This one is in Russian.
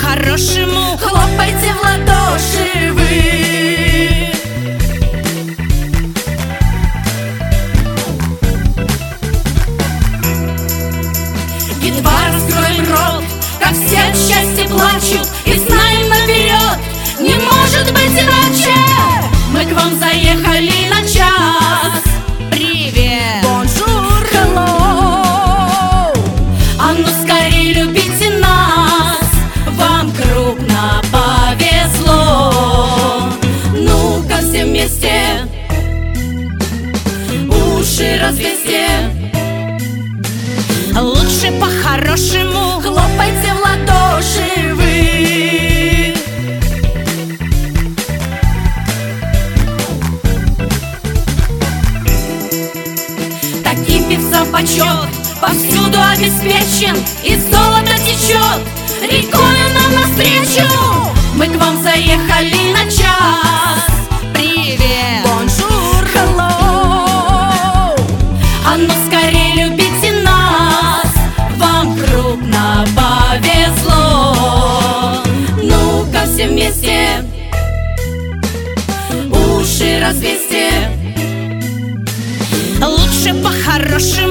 по-хорошему хлопайте в ладоши вы. Едва раскроем рот, как все от счастья плачут, и знаем наперед, не может быть иначе. Мы к вам заехали на час. Привет! Бонжур, hello. А ну скорее любите нас, вам крупно повезло. Ну-ка все вместе уши развесьте. Лучше по-хорошему Хлопайте в ладоши вы. Таким певцам почет повсюду обеспечен, и золото течет рекою нам навстречу. Мы к вам заехали на час. Привет! Бонжур, hello. А ну скорее любите нас, вам крупно повезло. Ну-ка все вместе уши развесьте. Лучше по-хорошему